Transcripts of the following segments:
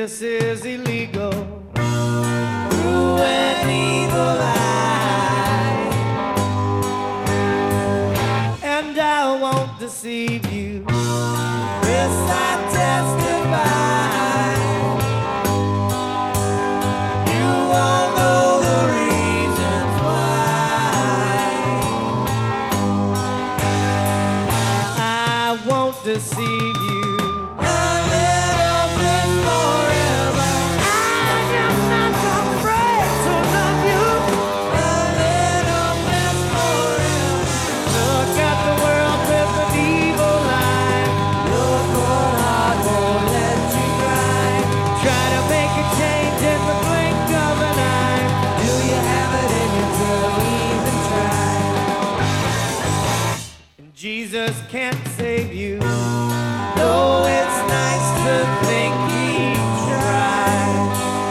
this is illegal. Through an evil eye, and I won't deceive you. This I testify. You all know the reasons why. I won't deceive you. Jesus can't save you, though it's nice to think he tried.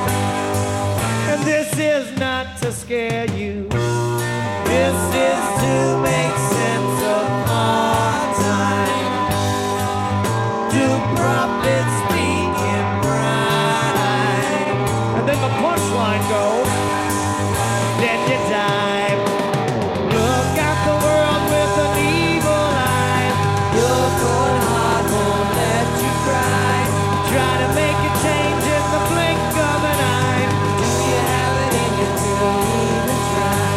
And this is not to scare you, this is to make sense of our time. Do prophets speak in rhyme? And then the punchline goes, then you die. Look at the world with an evil eye. Your cold heart won't let you cry. Try to make a change in the blink of an eye. Do you have it in you to even try?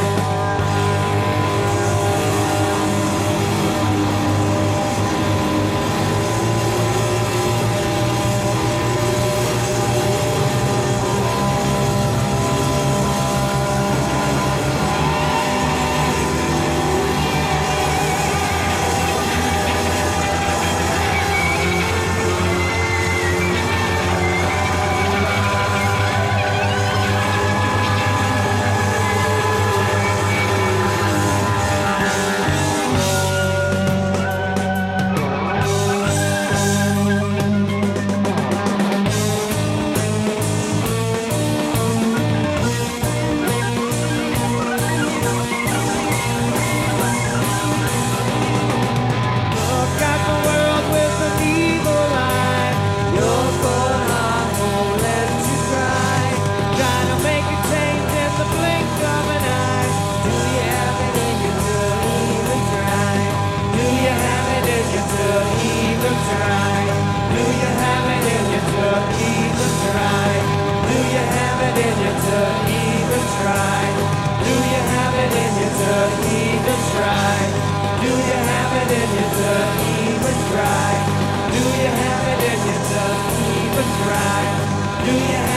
Do you